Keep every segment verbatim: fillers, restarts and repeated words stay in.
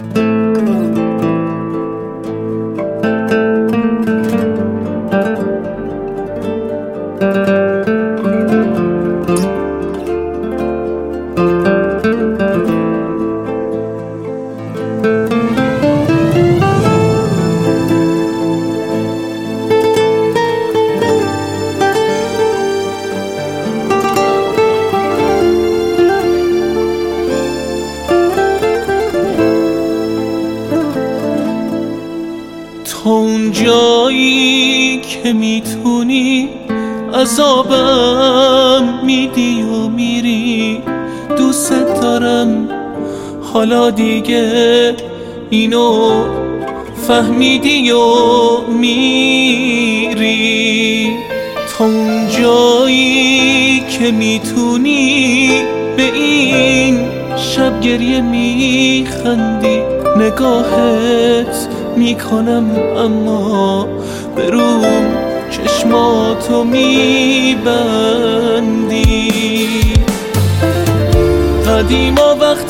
تو اون جایی که میتونی عذابم میدی و میری، دوست دارم حالا دیگه اینو فهمیدی و میری. تو اون جایی که میتونی به این شب گریه میخندی، نگاهت میکنم اما به روم چشماتو میبندی. قدیما وقت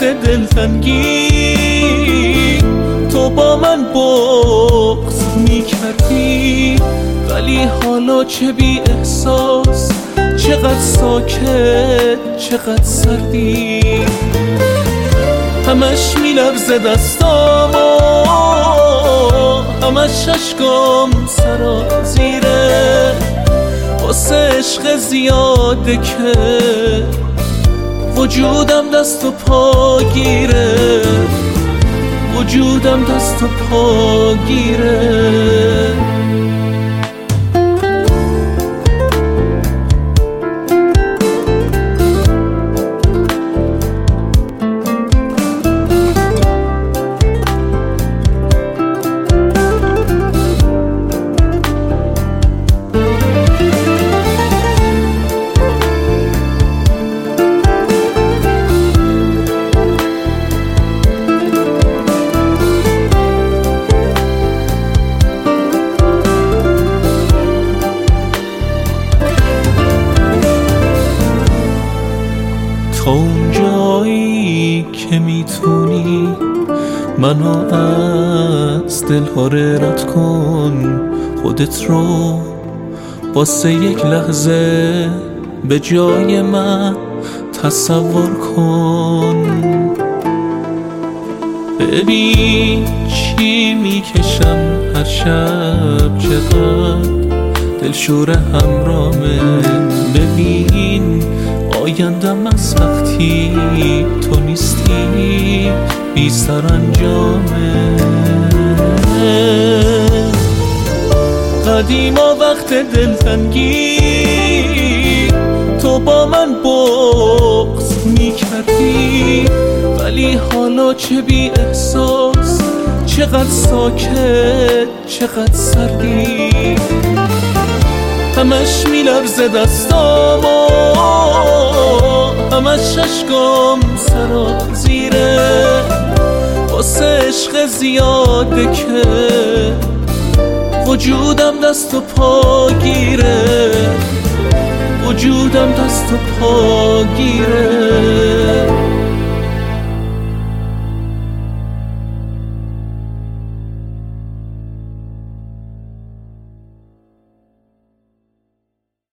دلتنگی تو با من بغض میکردی، ولی حالا چه بی احساس، چقدر ساکت، چقدر سردی. همش میلرزه دستام و همش اشکام سرازیره، واسه عشق زیاده که وجودم دست و پا گیره، وجودم دست و پا گیره. تو اون جایی که میتونی منو از دل ها رد کن، خودت رو واسه یک لحظه به جای من تصور کن. ببین چی میکشم هر شب، چقدر دلشور همرامه. ببین آیندم از وقتی تو نیستی بی سرانجامه. قدیما وقت دلتنگی تو با من بغض میکردی، ولی حالا چه بی احساس، چقدر ساکت، چقدر سردی. همش میلرزه دستام و همش اشکام سرازیره، واسه عشق زیاده که وجودم دست و پا گیره، وجودم دست و پا گیره.